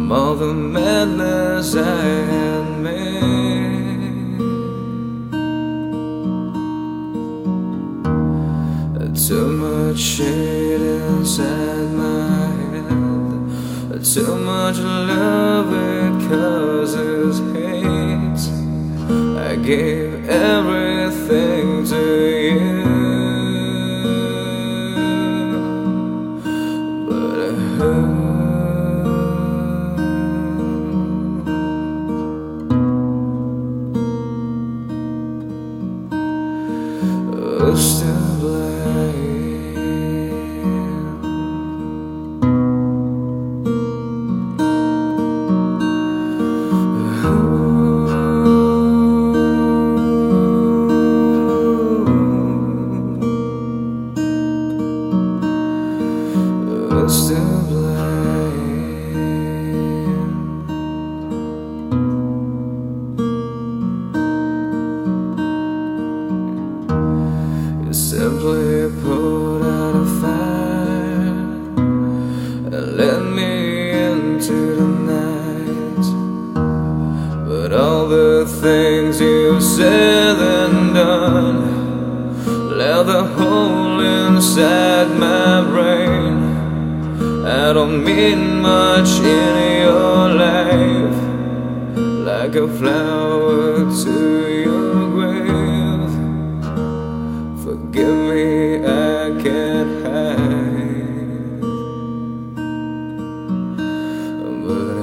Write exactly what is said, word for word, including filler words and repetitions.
from all the madness I had made. Too much shade inside my head, too much love, it causes hate. I gave everything to you, but I hurt. Who's to blame? Who's to blame? You simply put out a fire and let me into the night. But all the things you said and done left a hole inside my brain. I don't mean much in your life, like a flower to your grave. Forgive me, I can't hide, but